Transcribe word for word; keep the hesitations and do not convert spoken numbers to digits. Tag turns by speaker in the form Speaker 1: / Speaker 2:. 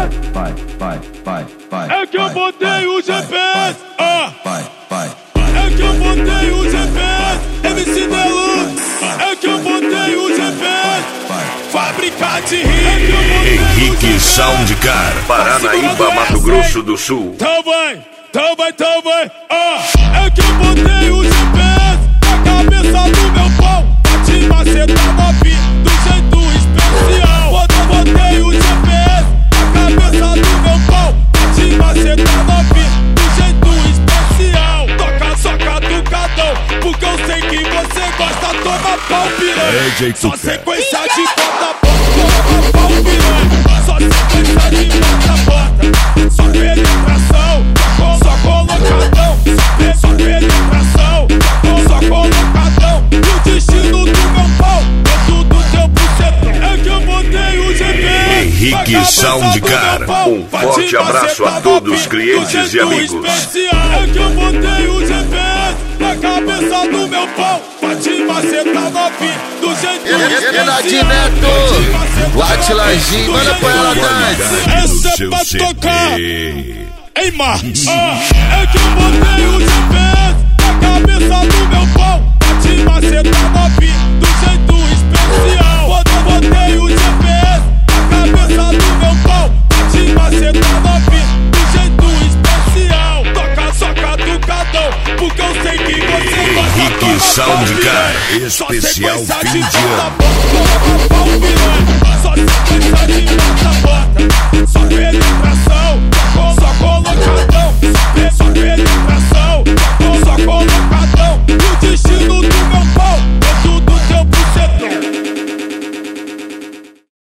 Speaker 1: vai, vai, vai, vai, vai.
Speaker 2: É que eu botei o G P S,
Speaker 1: ah. Vai, vai.
Speaker 2: É que eu botei o G P S, M C Deluxe. É que eu botei o G P S, fábrica de rima.
Speaker 3: Henrique Soundcar, Paranaíba, Mato Grosso do Sul.
Speaker 2: Então vai, então vai, então vai. Ah. É que eu botei o G P S na cabeça do meu pau, pra te macetar novinho do jeito especial. Eu botei o G P S na cabeça do meu pau, pra te macetar novinho do jeito especial. Toca, soca do cadão, porque eu sei que você gosta, toma pau piranha. Só sequência de bota, toma pau piranha. Só sequência de bota, bota. Só penetração, só colocadão. Só penetração, só colocadão. E o destino do meu pau é tudo teu bucetão. É que eu botei o G P S
Speaker 3: Henrique Soundcar, um forte abraço a todos os clientes e amigos.
Speaker 2: É que eu botei o G P S na cabeça do meu pau, pra te macetar novinho do jeito
Speaker 4: especial. Neto, late Lajinho, manda pra ela dança.
Speaker 2: Essa é pra tocar em março. É que eu botei o G P S na cabeça do meu pau, pra te macetar novinho do jeito especial. Quando eu botei o G P S na cabeça do meu pau, pra te macetar novinho do jeito especial. Toca, soca do cadão, porque eu sei que você gosta.
Speaker 3: Henrique Soundcar, especial fim de ano.